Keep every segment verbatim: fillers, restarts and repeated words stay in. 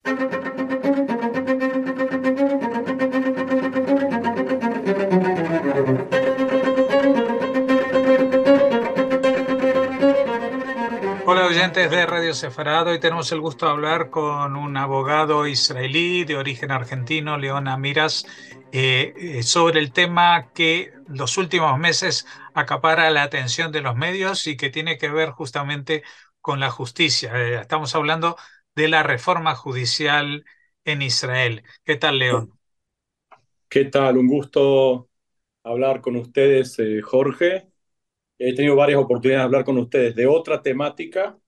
Hola oyentes de Radio Sefarado, hoy tenemos el gusto de hablar con un abogado israelí de origen argentino, León Amiras, eh, eh, sobre el tema que los últimos meses acapara la atención de los medios y que tiene que ver justamente con la justicia. Eh, estamos hablando de la reforma judicial en Israel. ¿Qué tal, León? ¿Qué tal? Un gusto hablar con ustedes, eh, Jorge. He tenido varias oportunidades de hablar con ustedes de otra temática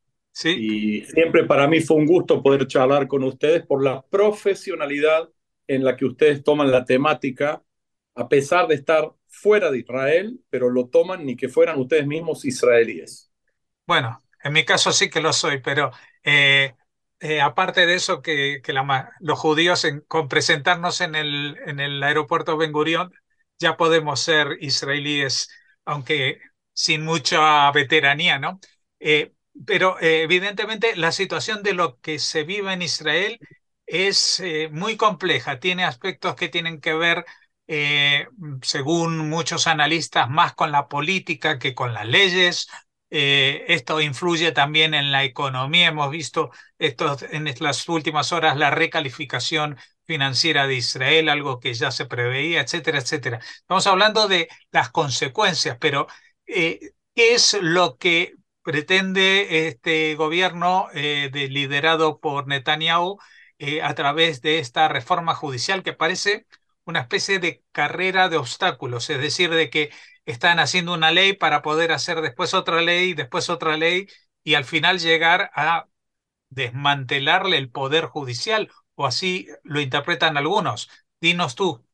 Sí. y siempre para mí fue un gusto poder charlar con ustedes por la profesionalidad en la que ustedes toman la temática, a pesar de estar fuera de Israel, pero lo toman ni que fueran ustedes mismos israelíes. Bueno, en mi caso sí que lo soy, pero eh, eh, aparte de eso, que, que la ma- los judíos en- con presentarnos en el, en el aeropuerto Ben Gurión ya podemos ser israelíes, aunque sin mucha veteranía, ¿no? Eh, pero eh, evidentemente la situación de lo que se vive en Israel es eh, muy compleja, tiene aspectos que tienen que ver, eh, según muchos analistas, más con la política que con las leyes. Eh, esto influye también en la economía. Hemos visto estos, en las últimas horas la recalificación financiera de Israel, algo que ya se preveía, etcétera, etcétera. Estamos hablando de las consecuencias, pero eh, ¿qué es lo que pretende este gobierno eh, de- liderado por Netanyahu eh, a través de esta reforma judicial que parece una especie de carrera de obstáculos? Es decir, de que están haciendo una ley para poder hacer después otra ley, después otra ley y al final llegar a desmantelarle el poder judicial, o así lo interpretan algunos. Dinos tú.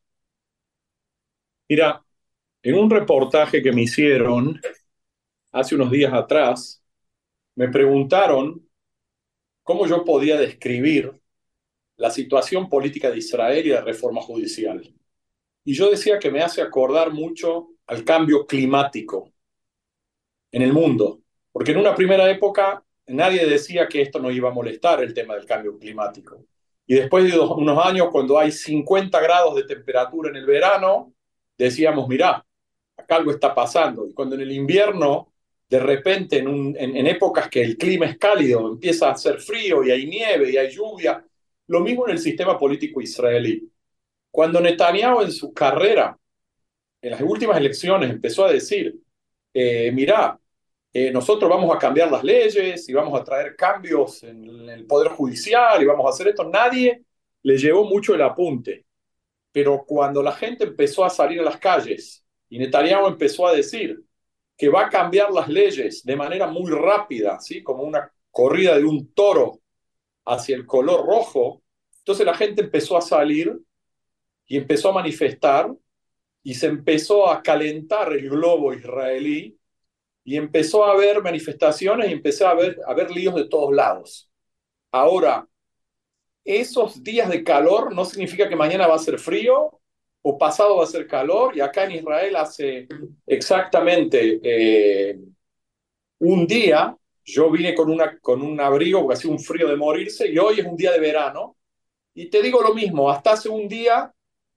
Mira, en un reportaje que me hicieron hace unos días atrás, me preguntaron cómo yo podía describir la situación política de Israel y la reforma judicial. Y yo decía que me hace acordar mucho al cambio climático en el mundo, porque en una primera época nadie decía que esto no iba a molestar el tema del cambio climático. Y después de dos, unos años, cuando hay cincuenta grados de temperatura en el verano, decíamos, mirá, acá algo está pasando. Y cuando en el invierno, de repente, en, un, en, en épocas que el clima es cálido, empieza a hacer frío y hay nieve y hay lluvia, lo mismo en el sistema político israelí. Cuando Netanyahu en su carrera, en las últimas elecciones, empezó a decir, eh, mirá, eh, nosotros vamos a cambiar las leyes y vamos a traer cambios en el Poder Judicial y vamos a hacer esto, nadie le llevó mucho el apunte. Pero cuando la gente empezó a salir a las calles y Netanyahu empezó a decir que va a cambiar las leyes de manera muy rápida, ¿sí? Como una corrida de un toro hacia el color rojo, entonces la gente empezó a salir y empezó a manifestar y se empezó a calentar el globo israelí y empezó a haber manifestaciones y empezó a haber, a haber líos de todos lados. Ahora, esos días de calor no significa que mañana va a ser frío o pasado va a ser calor. Y acá en Israel hace exactamente eh, un día, yo vine con, una, con un abrigo porque hacía un frío de morirse y hoy es un día de verano. Y te digo lo mismo, hasta hace un día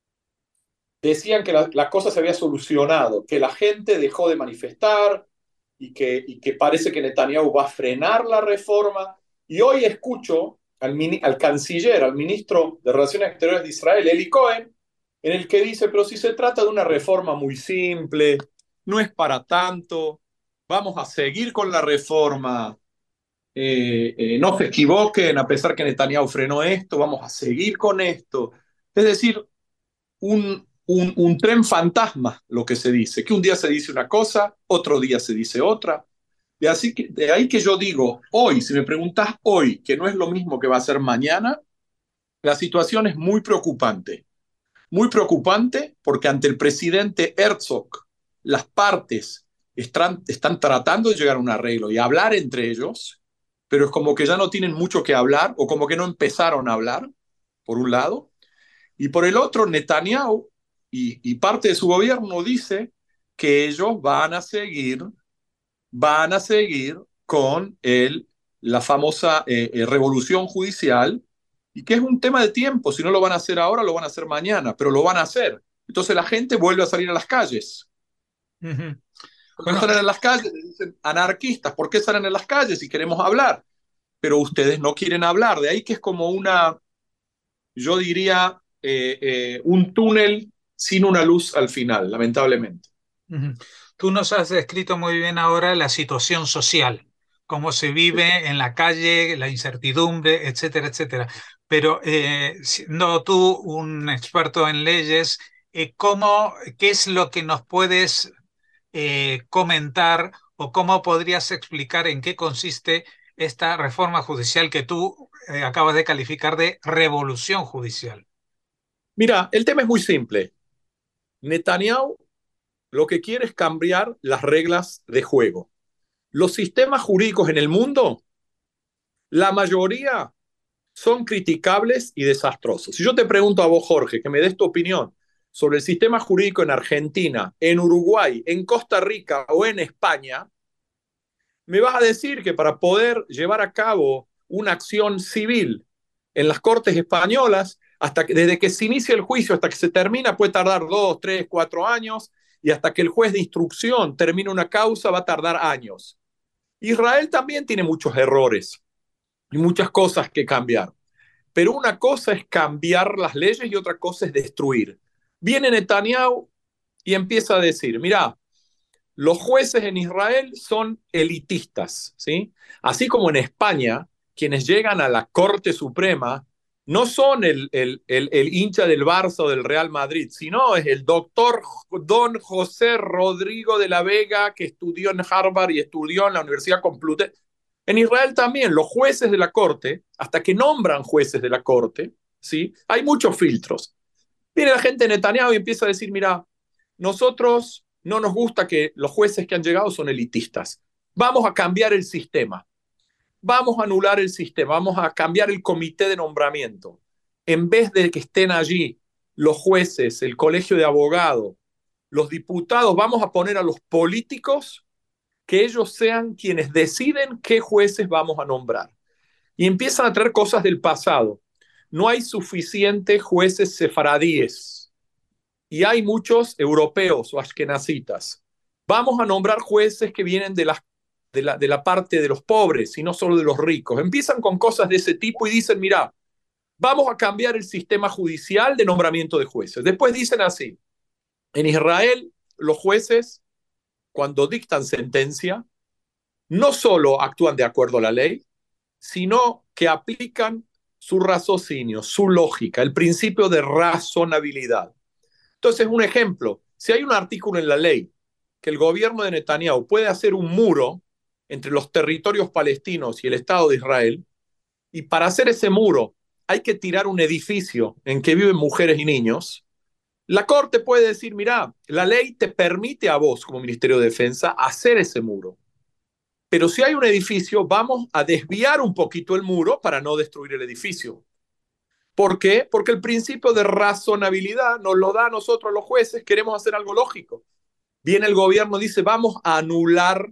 decían que la, la cosa se había solucionado, que la gente dejó de manifestar y que, y que parece que Netanyahu va a frenar la reforma. Y hoy escucho al, mini, al canciller, al ministro de Relaciones Exteriores de Israel, Eli Cohen, en el que dice, pero si se trata de una reforma muy simple, no es para tanto, vamos a seguir con la reforma, eh, eh, no se equivoquen, a pesar que Netanyahu frenó esto, vamos a seguir con esto. Es decir, un, un, un tren fantasma, lo que se dice, que un día se dice una cosa, otro día se dice otra. De, así que, de ahí que yo digo, hoy, si me preguntas hoy, que no es lo mismo que va a ser mañana, la situación es muy preocupante. Muy preocupante porque ante el presidente Herzog, las partes están, están tratando de llegar a un arreglo y hablar entre ellos, pero es como que ya no tienen mucho que hablar o como que no empezaron a hablar, por un lado. Y por el otro, Netanyahu y, y parte de su gobierno dice que ellos van a seguir, van a seguir con el, la famosa eh, eh, revolución judicial y que es un tema de tiempo. Si no lo van a hacer ahora, lo van a hacer mañana, pero lo van a hacer. Entonces la gente vuelve a salir a las calles. Ujú. Cuando Bueno, salen a las calles, les dicen anarquistas, ¿por qué salen a las calles si queremos hablar? Pero ustedes no quieren hablar. De ahí que es como una, yo diría, eh, eh, un túnel sin una luz al final, lamentablemente. ujú. Tú nos has descrito muy bien ahora la situación social, cómo se vive en la calle, la incertidumbre, etcétera, etcétera. Pero eh, siendo tú un experto en leyes, eh, ¿cómo, qué es lo que nos puedes eh, comentar o cómo podrías explicar en qué consiste esta reforma judicial que tú eh, acabas de calificar de revolución judicial? Mira, el tema es muy simple. Netanyahu lo que quiere es cambiar las reglas de juego. Los sistemas jurídicos en el mundo, la mayoría son criticables y desastrosos. Si yo te pregunto a vos, Jorge, que me des tu opinión sobre el sistema jurídico en Argentina, en Uruguay, en Costa Rica o en España, me vas a decir que para poder llevar a cabo una acción civil en las cortes españolas, hasta que, desde que se inicia el juicio hasta que se termina, puede tardar dos, tres, cuatro años, y hasta que el juez de instrucción termine una causa va a tardar años. Israel también tiene muchos errores y muchas cosas que cambiar. Pero una cosa es cambiar las leyes y otra cosa es destruir. Viene Netanyahu y empieza a decir, mira, los jueces en Israel son elitistas, ¿sí? Así como en España, quienes llegan a la Corte Suprema no son el, el, el, el hincha del Barça o del Real Madrid, sino es el doctor Don José Rodrigo de la Vega, que estudió en Harvard y estudió en la Universidad Complutense. En Israel también, los jueces de la Corte, hasta que nombran jueces de la Corte, ¿sí? Hay muchos filtros. Viene la gente de Netanyahu y empieza a decir, mira, nosotros no nos gusta que los jueces que han llegado son elitistas. Vamos a cambiar el sistema. Vamos a anular el sistema. Vamos a cambiar el comité de nombramiento. En vez de que estén allí los jueces, el colegio de abogados, los diputados, vamos a poner a los políticos que ellos sean quienes deciden qué jueces vamos a nombrar. Y empiezan a traer cosas del pasado. No hay suficientes jueces sefaradíes y hay muchos europeos o ashkenazitas. Vamos a nombrar jueces que vienen de la, de la, de la parte de los pobres y no solo de los ricos. Empiezan con cosas de ese tipo y dicen, mira, vamos a cambiar el sistema judicial de nombramiento de jueces. Después dicen así, en Israel los jueces, cuando dictan sentencia, no solo actúan de acuerdo a la ley, sino que aplican su raciocinio, su lógica, el principio de razonabilidad. Entonces, un ejemplo, si hay un artículo en la ley que el gobierno de Netanyahu puede hacer un muro entre los territorios palestinos y el Estado de Israel, y para hacer ese muro hay que tirar un edificio en que viven mujeres y niños, la Corte puede decir, mira, la ley te permite a vos como Ministerio de Defensa hacer ese muro. Pero si hay un edificio, vamos a desviar un poquito el muro para no destruir el edificio. ¿Por qué? Porque el principio de razonabilidad nos lo da a nosotros los jueces, queremos hacer algo lógico. Viene el gobierno, dice, vamos a anular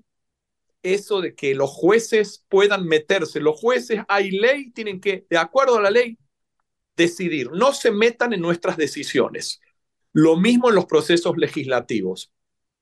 eso de que los jueces puedan meterse. Los jueces, hay ley, tienen que, de acuerdo a la ley, decidir. No se metan en nuestras decisiones. Lo mismo en los procesos legislativos.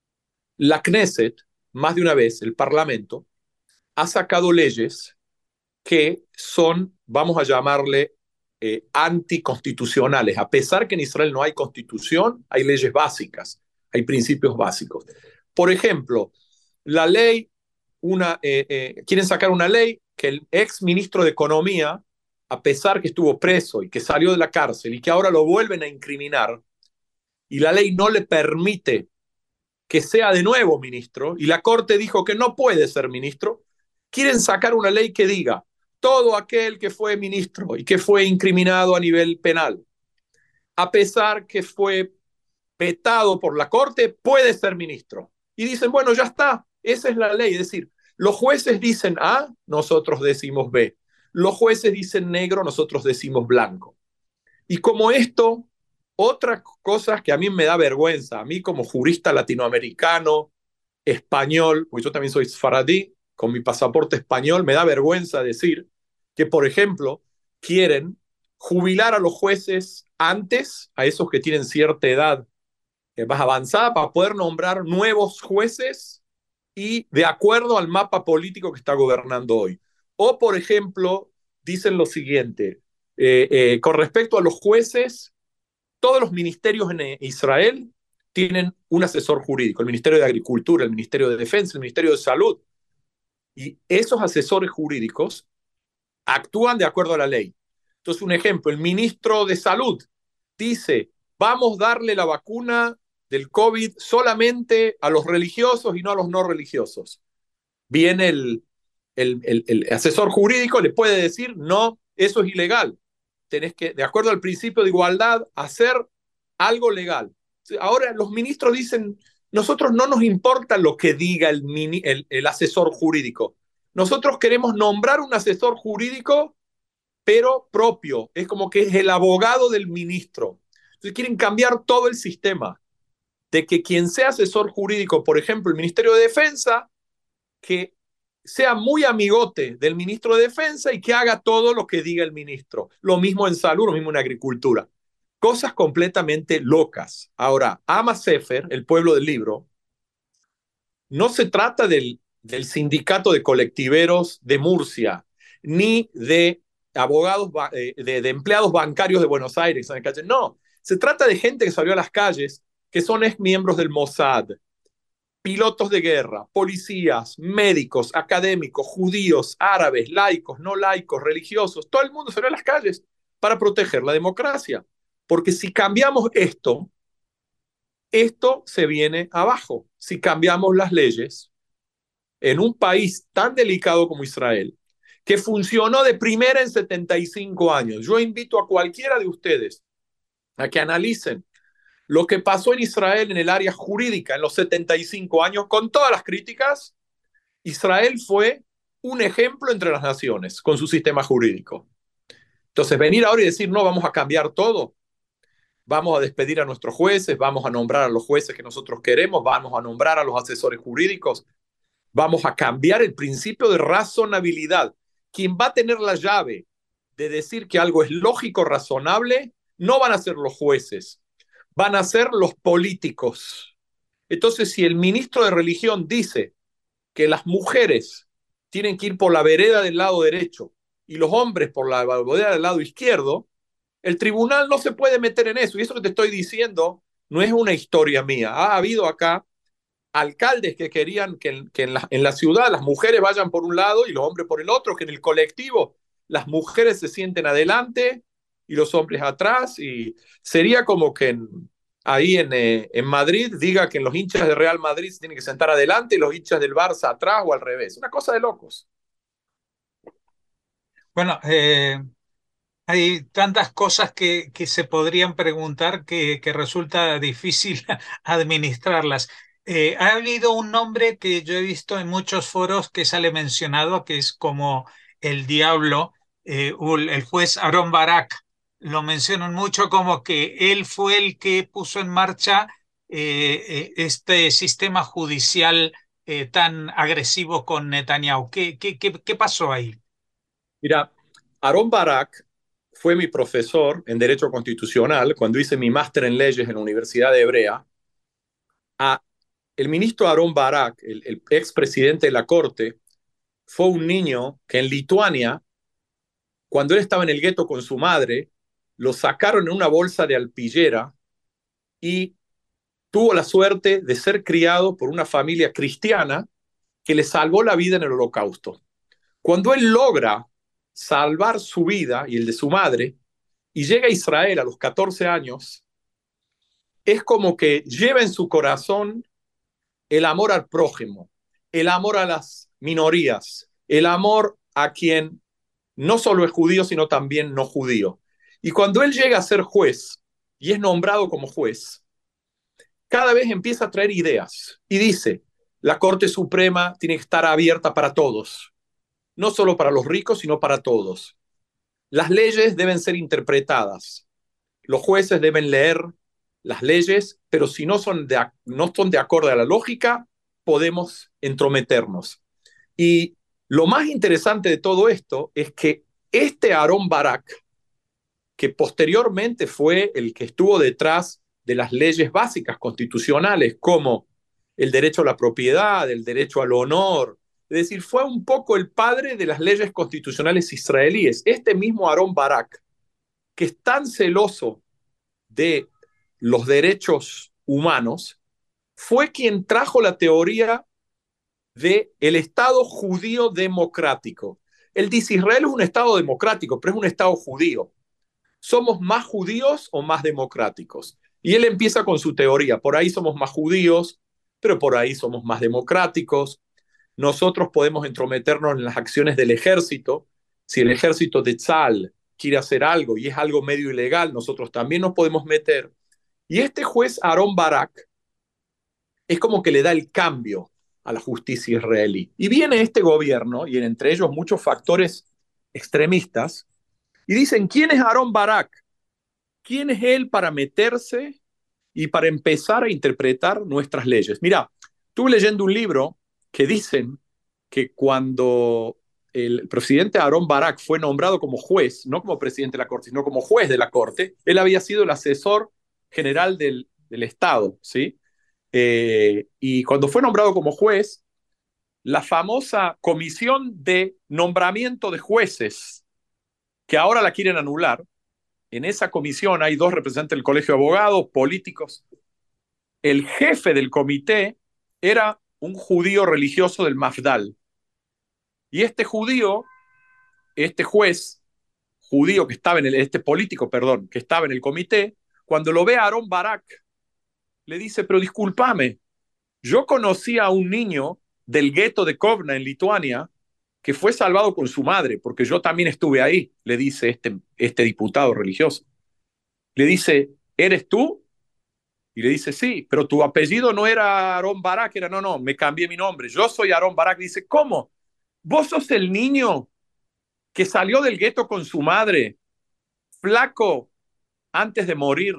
La Knesset, más de una vez, el Parlamento, ha sacado leyes que son, vamos a llamarle, eh, anticonstitucionales. A pesar que en Israel no hay constitución, hay leyes básicas, hay principios básicos. Por ejemplo, la ley, una, eh, eh, quieren sacar una ley que el ex ministro de Economía, a pesar que estuvo preso y que salió de la cárcel y que ahora lo vuelven a incriminar, y la ley no le permite que sea de nuevo ministro, y la Corte dijo que no puede ser ministro, quieren sacar una ley que diga, todo aquel que fue ministro y que fue incriminado a nivel penal, a pesar que fue vetado por la Corte, puede ser ministro. Y dicen, bueno, ya está, esa es la ley. Es decir, los jueces dicen A, nosotros decimos B. Los jueces dicen negro, nosotros decimos blanco. Y como esto, otras cosas que a mí me da vergüenza, a mí como jurista latinoamericano, español, porque yo también soy sfaradí, con mi pasaporte español, me da vergüenza decir que, por ejemplo, quieren jubilar a los jueces antes, a esos que tienen cierta edad eh, más avanzada, para poder nombrar nuevos jueces y de acuerdo al mapa político que está gobernando hoy. O, por ejemplo, dicen lo siguiente, eh, eh, con respecto a los jueces, todos los ministerios en Israel tienen un asesor jurídico, el Ministerio de Agricultura, el Ministerio de Defensa, el Ministerio de Salud, y esos asesores jurídicos actúan de acuerdo a la ley. Entonces, un ejemplo, el ministro de Salud dice, vamos a darle la vacuna del COVID solamente a los religiosos y no a los no religiosos. Viene el, el, el, el asesor jurídico, le puede decir, no, eso es ilegal. Tenés que, de acuerdo al principio de igualdad, hacer algo legal. Ahora los ministros dicen, nosotros no nos importa lo que diga el, mini, el, el asesor jurídico. Nosotros queremos nombrar un asesor jurídico, pero propio. Es como que es el abogado del ministro. Entonces quieren cambiar todo el sistema de que quien sea asesor jurídico, por ejemplo, el Ministerio de Defensa, que sea muy amigote del ministro de Defensa y que haga todo lo que diga el ministro. Lo mismo en salud, lo mismo en agricultura. Cosas completamente locas. Ahora, Am HaSefer, el pueblo del libro, no se trata del, del sindicato de colectiveros de Murcia, ni de abogados, de, de empleados bancarios de Buenos Aires. No, se trata de gente que salió a las calles, que son ex miembros del Mossad, pilotos de guerra, policías, médicos, académicos, judíos, árabes, laicos, no laicos, religiosos, todo el mundo salió a las calles para proteger la democracia. Porque si cambiamos esto, esto se viene abajo. Si cambiamos las leyes en un país tan delicado como Israel, que funcionó de primera en setenta y cinco años, yo invito a cualquiera de ustedes a que analicen lo que pasó en Israel en el área jurídica en los setenta y cinco años, con todas las críticas. Israel fue un ejemplo entre las naciones con su sistema jurídico. Entonces, venir ahora y decir, no, vamos a cambiar todo, vamos a despedir a nuestros jueces, vamos a nombrar a los jueces que nosotros queremos, vamos a nombrar a los asesores jurídicos, vamos a cambiar el principio de razonabilidad. Quien va a tener la llave de decir que algo es lógico, razonable, no van a ser los jueces, van a ser los políticos. Entonces, si el ministro de Religión dice que las mujeres tienen que ir por la vereda del lado derecho y los hombres por la vereda del lado izquierdo, el tribunal no se puede meter en eso. Y eso que te estoy diciendo no es una historia mía. Ha habido acá alcaldes que querían que, que en, la, en la ciudad las mujeres vayan por un lado y los hombres por el otro, que en el colectivo las mujeres se sienten adelante y los hombres atrás, y sería como que en, ahí en, eh, en Madrid diga que los hinchas de Real Madrid se tienen que sentar adelante y los hinchas del Barça atrás o al revés. Una cosa de locos. Bueno, eh, hay tantas cosas que, que se podrían preguntar que, que resulta difícil administrarlas. Eh, ha habido un nombre que yo he visto en muchos foros que sale mencionado, que es como el diablo, eh, el juez Aarón Barak. Lo mencionan mucho como que él fue el que puso en marcha eh, eh, este sistema judicial eh, tan agresivo con Netanyahu. ¿Qué, qué, qué, qué pasó ahí? Mira, Aarón Barak fue mi profesor en Derecho Constitucional cuando hice mi máster en leyes en la Universidad de Hebrea. A el ministro Aarón Barak, el, el expresidente de la Corte, fue un niño que en Lituania, cuando él estaba en el gueto con su madre, lo sacaron en una bolsa de alpillera y tuvo la suerte de ser criado por una familia cristiana que le salvó la vida en el Holocausto. Cuando él logra salvar su vida y el de su madre y llega a Israel a los catorce años, es como que lleva en su corazón el amor al prójimo, el amor a las minorías, el amor a quien no solo es judío, sino también no judío. Y cuando él llega a ser juez y es nombrado como juez, cada vez empieza a traer ideas y dice, la Corte Suprema tiene que estar abierta para todos, no solo para los ricos, sino para todos. Las leyes deben ser interpretadas. Los jueces deben leer las leyes, pero si no son de, no son de acuerdo a la lógica, podemos entrometernos. Y lo más interesante de todo esto es que este Aarón Barak que posteriormente fue el que estuvo detrás de las leyes básicas constitucionales, como el derecho a la propiedad, el derecho al honor. Es decir, fue un poco el padre de las leyes constitucionales israelíes. Este mismo Aarón Barak, que es tan celoso de los derechos humanos, fue quien trajo la teoría del Estado judío democrático. Él dice, Israel es un Estado democrático, pero es un Estado judío. ¿Somos más judíos o más democráticos? Y él empieza con su teoría. Por ahí somos más judíos, pero por ahí somos más democráticos. Nosotros podemos entrometernos en las acciones del ejército. Si el ejército de Tzal quiere hacer algo y es algo medio ilegal, nosotros también nos podemos meter. Y este juez Aarón Barak es como que le da el cambio a la justicia israelí. Y viene este gobierno, y entre ellos muchos factores extremistas, y dicen, ¿quién es Aarón Barak? ¿Quién es él para meterse y para empezar a interpretar nuestras leyes? Mira, estuve leyendo un libro que dicen que cuando el presidente Aarón Barak fue nombrado como juez, no como presidente de la Corte, sino como juez de la Corte, él había sido el asesor general del, del Estado, ¿sí? Eh, y cuando fue nombrado como juez, la famosa comisión de nombramiento de jueces, que ahora la quieren anular, en esa comisión hay dos representantes del Colegio de Abogados, políticos. El jefe del comité era un judío religioso del Mafdal. Y este judío, este juez judío que estaba en el, este político, perdón, que estaba en el comité, cuando lo ve a Aarón Barak, le dice, pero discúlpame, yo conocí a un niño del gueto de Kovna en Lituania que fue salvado con su madre, porque yo también estuve ahí, le dice este, este diputado religioso. Le dice, ¿eres tú? Y le dice, sí, pero tu apellido no era Aarón Barak, era, no, no, me cambié mi nombre, yo soy Aarón Barak. Dice, ¿cómo? ¿Vos sos el niño que salió del gueto con su madre, flaco, antes de morir?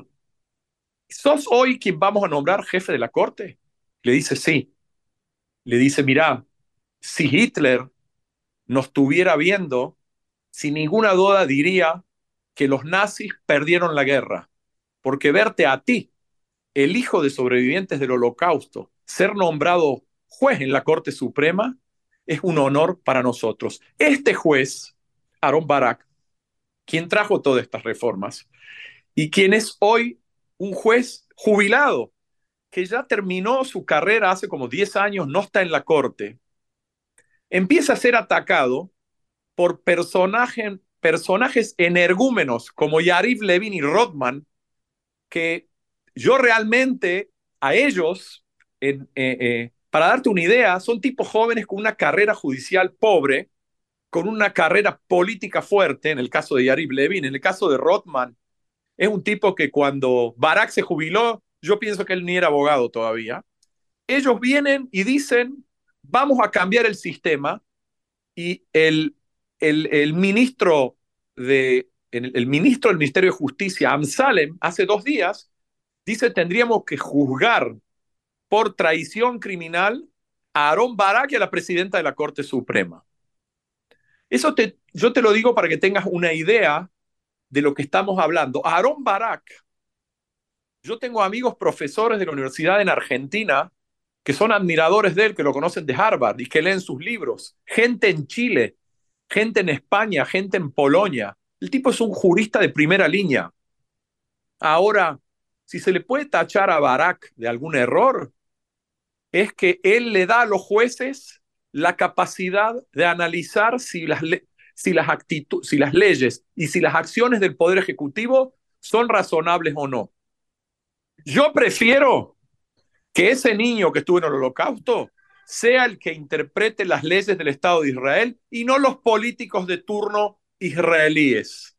¿Sos hoy quien vamos a nombrar jefe de la corte? Le dice, sí. Le dice, mirá, si Hitler nos estuviera viendo, sin ninguna duda diría que los nazis perdieron la guerra, porque verte a ti, el hijo de sobrevivientes del Holocausto, ser nombrado juez en la Corte Suprema, es un honor para nosotros. Este juez, Aarón Barak, quien trajo todas estas reformas y quien es hoy un juez jubilado, que ya terminó su carrera hace como diez años, no está en la Corte, empieza a ser atacado por personaje, personajes energúmenos como Yariv Levin y Rothman, que yo realmente a ellos, en, eh, eh, para darte una idea, son tipos jóvenes con una carrera judicial pobre, con una carrera política fuerte, en el caso de Yariv Levin, en el caso de Rothman, es un tipo que cuando Barak se jubiló, yo pienso que él ni era abogado todavía. Ellos vienen y dicen, vamos a cambiar el sistema, y el, el, el ministro de el, el ministro del Ministerio de Justicia, Amsalem, hace dos días, dice tendríamos que juzgar por traición criminal a Aarón Barak y a la presidenta de la Corte Suprema. Eso te, yo te lo digo para que tengas una idea de lo que estamos hablando. Aarón Barak, yo tengo amigos profesores de la universidad en Argentina que son admiradores de él, que lo conocen de Harvard y que leen sus libros. Gente en Chile, gente en España, gente en Polonia. El tipo es un jurista de primera línea. Ahora, si se le puede tachar a Barak de algún error, es que él le da a los jueces la capacidad de analizar si las, si las, actitud, si las leyes y si las acciones del Poder Ejecutivo son razonables o no. Yo prefiero que ese niño que estuvo en el Holocausto sea el que interprete las leyes del Estado de Israel y no los políticos de turno israelíes.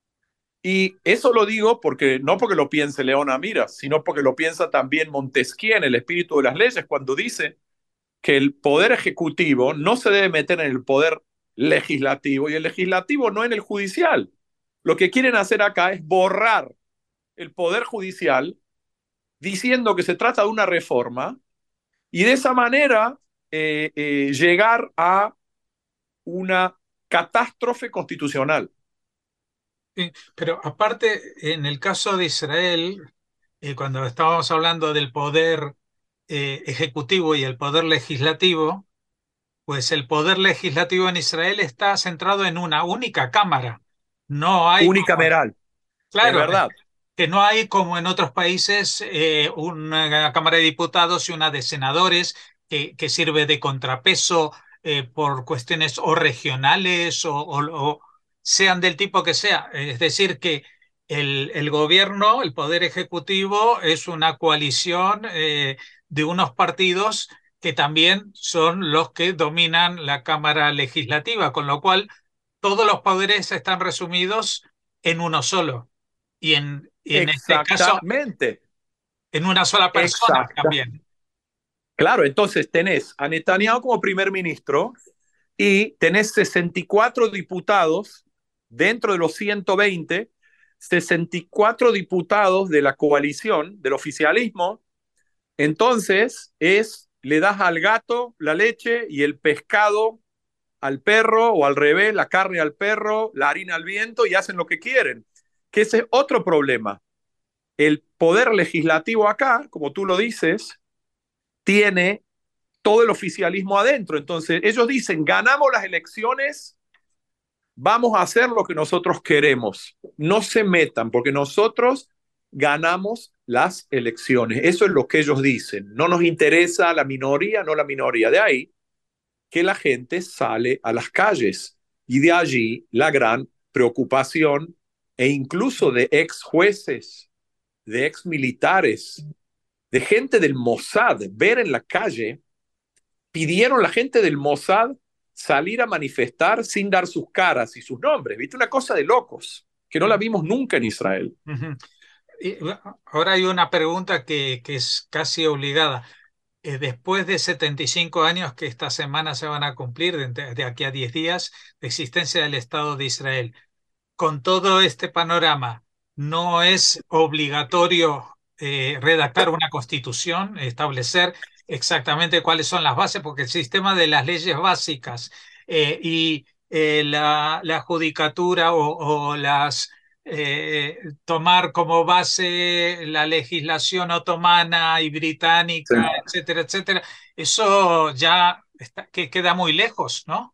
Y eso lo digo porque no porque lo piense León Amira, sino porque lo piensa también Montesquieu en El espíritu de las leyes, cuando dice que el poder ejecutivo no se debe meter en el poder legislativo y el legislativo no en el judicial. Lo que quieren hacer acá es borrar el poder judicial diciendo que se trata de una reforma y de esa manera eh, eh, llegar a una catástrofe constitucional. Sí, pero aparte, en el caso de Israel, eh, cuando estábamos hablando del poder eh, ejecutivo y el poder legislativo, pues el poder legislativo en Israel está centrado en una única cámara. No hay como, Unicameral, es claro, verdad. que no hay como en otros países eh, una Cámara de Diputados y una de senadores que, que sirve de contrapeso eh, por cuestiones o regionales o, o- o sean del tipo que sea. Es decir, que el, el gobierno, el poder ejecutivo, es una coalición eh, de unos partidos que también son los que dominan la Cámara Legislativa, con lo cual todos los poderes están resumidos en uno solo. Y en, y en este caso, Exactamente, en una sola persona exacta. también. Claro, entonces tenés a Netanyahu como primer ministro y tenés sesenta y cuatro diputados dentro de los ciento veinte, sesenta y cuatro diputados de la coalición, del oficialismo. Entonces es, le das al gato la leche y el pescado al perro, o al revés, la carne al perro, la harina al viento, y hacen lo que quieren. Que ese es otro problema. El poder legislativo acá, como tú lo dices, tiene todo el oficialismo adentro. Entonces, ellos dicen, ganamos las elecciones, vamos a hacer lo que nosotros queremos. No se metan, porque nosotros ganamos las elecciones. Eso es lo que ellos dicen. No nos interesa la minoría, no la minoría. De ahí que la gente sale a las calles. Y de allí la gran preocupación e incluso de ex jueces, de ex militares, de gente del Mossad, ver en la calle, pidieron la gente del Mossad salir a manifestar sin dar sus caras y sus nombres. ¿Viste? Una cosa de locos, que no la vimos nunca en Israel. Ujú. Y ahora hay una pregunta que, que es casi obligada. Eh, después de setenta y cinco años que esta semana se van a cumplir, de, de aquí a diez días, de existencia del Estado de Israel, con todo este panorama, ¿no es obligatorio eh, redactar una constitución, establecer exactamente cuáles son las bases? Porque el sistema de las leyes básicas eh, y eh, la, la judicatura o, o las eh, tomar como base la legislación otomana y Sí. británica, etcétera, etcétera, eso ya está, que queda muy lejos, ¿no?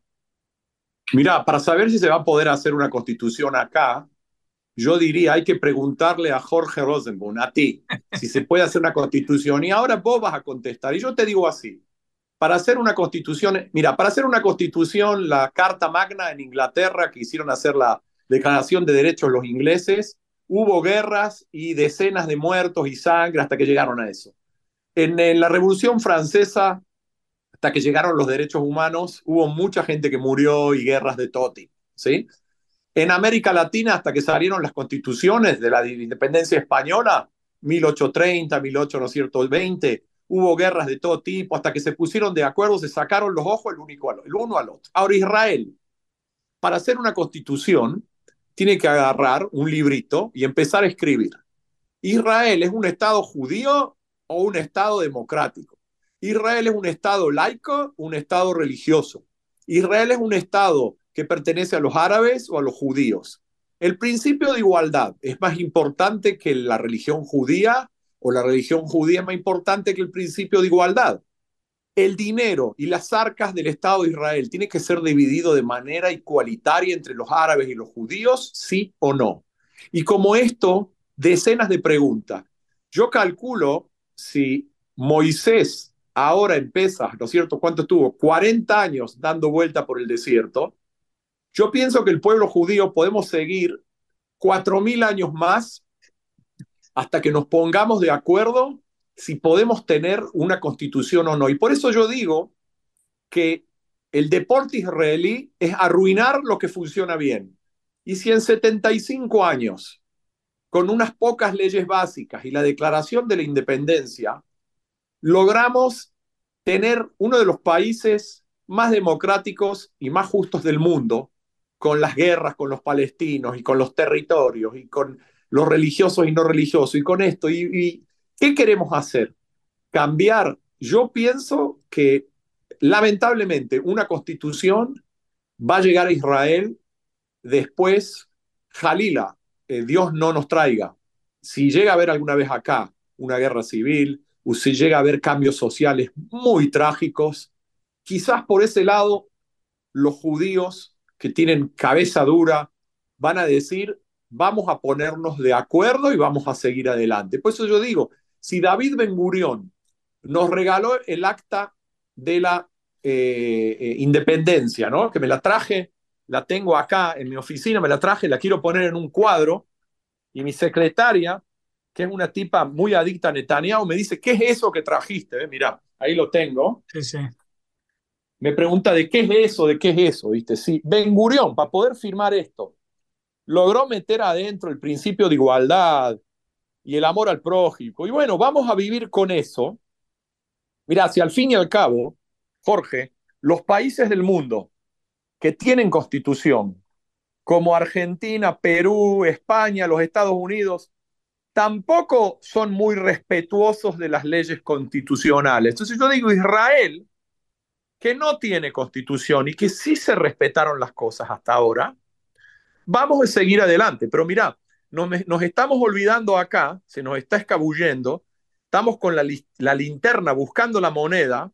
Mira, para saber si se va a poder hacer una constitución acá, yo diría, hay que preguntarle a Jorge Rosenbaum, a ti, si se puede hacer una constitución. Y ahora vos vas a contestar. Y yo te digo así, para hacer una constitución, mira, para hacer una constitución, la Carta Magna en Inglaterra, que hicieron hacer la Declaración de Derechos los ingleses, hubo guerras y decenas de muertos y sangre hasta que llegaron a eso. En, en la Revolución Francesa, hasta que llegaron los derechos humanos, hubo mucha gente que murió y guerras de todo tipo, ¿sí? En América Latina, hasta que salieron las constituciones de la independencia española, mil ochocientos treinta, mil ochocientos veinte, hubo guerras de todo tipo, hasta que se pusieron de acuerdo, se sacaron los ojos el, único, el uno al otro. Ahora, Israel, para hacer una constitución, tiene que agarrar un librito y empezar a escribir. ¿Israel es un Estado judío o un Estado democrático? ¿Israel es un Estado laico o un Estado religioso? ¿Israel es un Estado que pertenece a los árabes o a los judíos? ¿El principio de igualdad es más importante que la religión judía o la religión judía es más importante que el principio de igualdad? El dinero y las arcas del Estado de Israel tiene que ser dividido de manera igualitaria entre los árabes y los judíos, sí o no. Y como esto, decenas de preguntas. Yo calculo si Moisés ahora empieza, ¿no es cierto? ¿Cuánto estuvo? cuarenta años dando vuelta por el desierto. Yo pienso que el pueblo judío podemos seguir cuatro mil años más hasta que nos pongamos de acuerdo si podemos tener una constitución o no. Y por eso yo digo que el deporte israelí es arruinar lo que funciona bien. Y si en setenta y cinco años, con unas pocas leyes básicas y la declaración de la independencia, logramos tener uno de los países más democráticos y más justos del mundo, con las guerras con los palestinos y con los territorios y con los religiosos y no religiosos y con esto. ¿Y, y qué queremos hacer? Cambiar. Yo pienso que lamentablemente una constitución va a llegar a Israel después Jalila, eh, Dios no nos traiga. Si llega a haber alguna vez acá una guerra civil, o si llega a haber cambios sociales muy trágicos, quizás por ese lado los judíos que tienen cabeza dura van a decir, vamos a ponernos de acuerdo y vamos a seguir adelante. Por eso yo digo, si David Ben Gurión nos regaló el acta de la eh, eh, independencia, ¿no? Que me la traje, la tengo acá en mi oficina, me la traje, la quiero poner en un cuadro, y mi secretaria, que es una tipa muy adicta a Netanyahu, me dice, ¿qué es eso que trajiste? ¿Eh? Mirá, ahí lo tengo. Sí, sí, Me pregunta, ¿de qué es eso? ¿De qué es eso? ¿Viste? Sí, Ben Gurión, para poder firmar esto, logró meter adentro el principio de igualdad y el amor al prójimo. Y bueno, vamos a vivir con eso. Mirá, si al fin y al cabo, Jorge, los países del mundo que tienen constitución, como Argentina, Perú, España, los Estados Unidos, tampoco son muy respetuosos de las leyes constitucionales. Entonces yo digo, Israel, que no tiene constitución y que sí se respetaron las cosas hasta ahora, vamos a seguir adelante. Pero mira, nos, nos estamos olvidando acá, se nos está escabullendo, estamos con la, la linterna buscando la moneda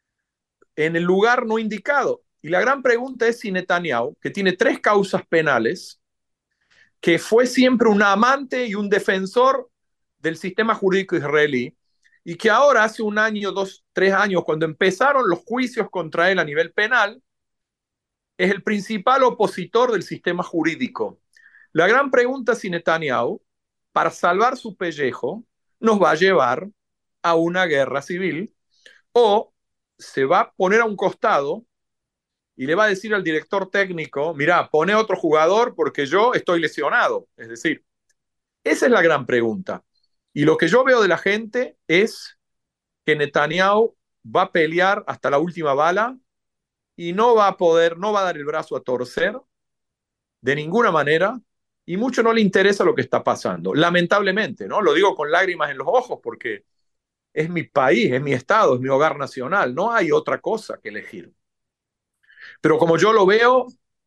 en el lugar no indicado. Y la gran pregunta es si Netanyahu, que tiene tres causas penales, que fue siempre un amante y un defensor del sistema jurídico israelí, y que ahora hace un año, dos, tres años, cuando empezaron los juicios contra él a nivel penal, es el principal opositor del sistema jurídico. La gran pregunta es si Netanyahu, para salvar su pellejo, nos va a llevar a una guerra civil o se va a poner a un costado y le va a decir al director técnico, mira, pone otro jugador porque yo estoy lesionado. Es decir, esa es la gran pregunta. Y lo que yo veo de la gente es que Netanyahu va a pelear hasta la última bala y no va a poder, no va a dar el brazo a torcer de ninguna manera y mucho no le interesa lo que está pasando. Lamentablemente, ¿no? Lo digo con lágrimas en los ojos porque es mi país, es mi estado, es mi hogar nacional. No hay otra cosa que elegir. Pero como yo lo veo,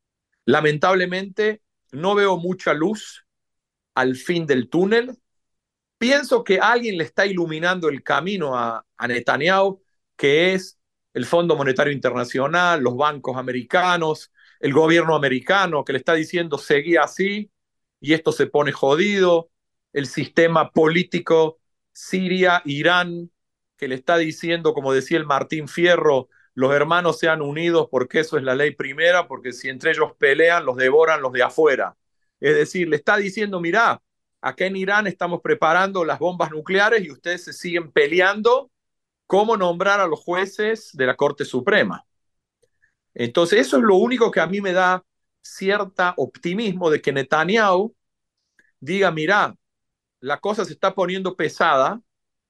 lamentablemente no veo mucha luz al fin del túnel. Pienso que alguien le está iluminando el camino a, a Netanyahu, que es el Fondo Monetario Internacional, los bancos americanos, el gobierno americano, que le está diciendo seguí así y esto se pone jodido, el sistema político Siria, Irán, que le está diciendo, como decía el Martín Fierro, los hermanos sean unidos porque eso es la ley primera, porque si entre ellos pelean, los devoran los de afuera. Es decir, le está diciendo, mirá, acá en Irán estamos preparando las bombas nucleares y ustedes se siguen peleando cómo nombrar a los jueces de la Corte Suprema. Entonces, eso es lo único que a mí me da cierta optimismo de que Netanyahu diga, mira, la cosa se está poniendo pesada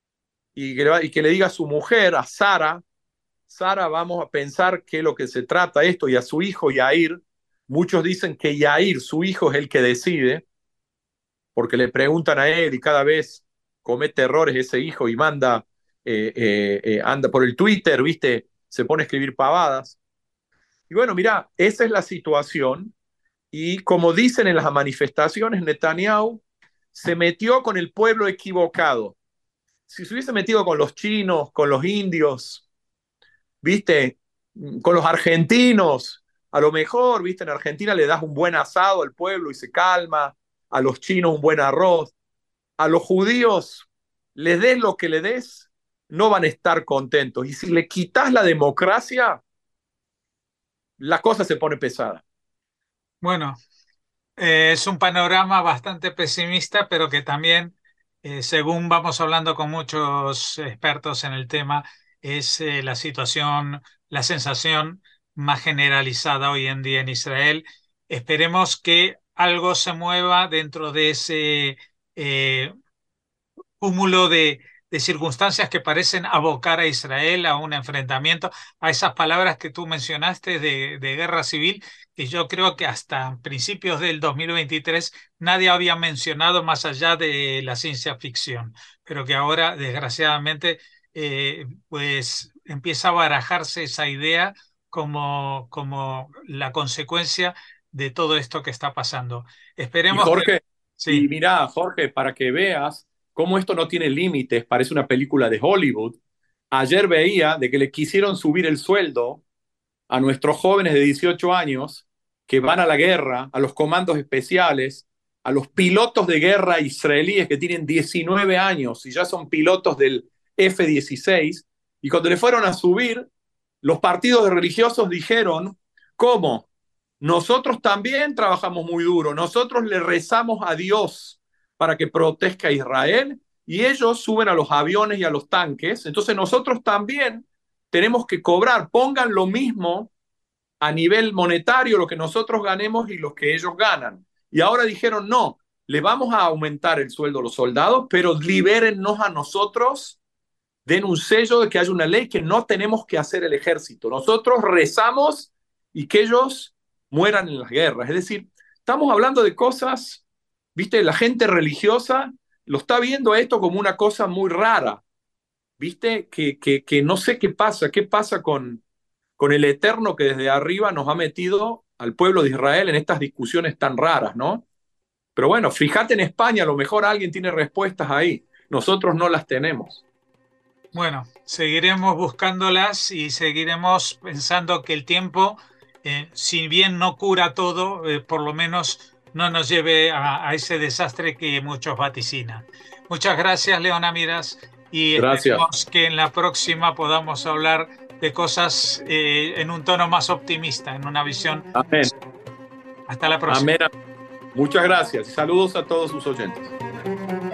y que, y que le diga a su mujer, a Sara, Sara, vamos a pensar qué es lo que se trata esto, y a su hijo Yair. Muchos dicen que Yair, su hijo, es el que decide, porque le preguntan a él y cada vez comete errores ese hijo y manda, eh, eh, eh, anda por el Twitter, ¿viste? Se pone a escribir pavadas. Y bueno, mira, esa es la situación. Y como dicen en las manifestaciones, Netanyahu se metió con el pueblo equivocado. Si se hubiese metido con los chinos, con los indios, ¿viste? Con los argentinos, a lo mejor, ¿viste? En Argentina le das un buen asado al pueblo y se calma, a los chinos un buen arroz, a los judíos les des lo que le des, no van a estar contentos. Y si le quitas la democracia, la cosa se pone pesada. bueno, eh, es un panorama bastante pesimista, pero que también, eh, según vamos hablando con muchos expertos en el tema, es eh, la situación, la sensación más generalizada hoy en día en Israel. Esperemos que algo se mueva dentro de ese eh, cúmulo de, de circunstancias que parecen abocar a Israel a un enfrentamiento, a esas palabras que tú mencionaste de, de guerra civil, que yo creo que hasta principios del dos mil veintitrés nadie había mencionado más allá de la ciencia ficción, pero que ahora, desgraciadamente, eh, pues empieza a barajarse esa idea como, como la consecuencia de todo esto que está pasando. Y Esperemos que... Jorge, y Sí, mirá, Jorge, para que veas cómo esto no tiene límites, parece una película de Hollywood. Ayer veía de que le quisieron subir el sueldo a nuestros jóvenes de dieciocho años que van a la guerra, a los comandos especiales, a los pilotos de guerra israelíes que tienen diecinueve años y ya son pilotos del F dieciséis. Y cuando le fueron a subir, los partidos religiosos dijeron, ¿cómo? Nosotros también trabajamos muy duro, nosotros le rezamos a Dios para que proteja a Israel y ellos suben a los aviones y a los tanques, entonces nosotros también tenemos que cobrar, pongan lo mismo a nivel monetario lo que nosotros ganemos y lo que ellos ganan. Y ahora dijeron, no, le vamos a aumentar el sueldo a los soldados, pero libérennos a nosotros, den un sello de que haya una ley que no tenemos que hacer el ejército. Nosotros rezamos y que ellos mueran en las guerras. Es decir, estamos hablando de cosas, viste, la gente religiosa lo está viendo esto como una cosa muy rara, viste, que, que, que no sé qué pasa, qué pasa con, con el Eterno que desde arriba nos ha metido al pueblo de Israel en estas discusiones tan raras, ¿no? Pero bueno, fíjate en España, a lo mejor alguien tiene respuestas ahí. Nosotros no las tenemos. bueno, seguiremos buscándolas y seguiremos pensando que el tiempo, eh, si bien no cura todo, eh, por lo menos no nos lleve a, a ese desastre que muchos vaticinan. Muchas gracias, Leona Miras, y Gracias. esperemos que en la próxima podamos hablar de cosas eh, en un tono más optimista, en una visión. Amén. Hasta la próxima. Amén. Muchas gracias. Saludos a todos sus oyentes.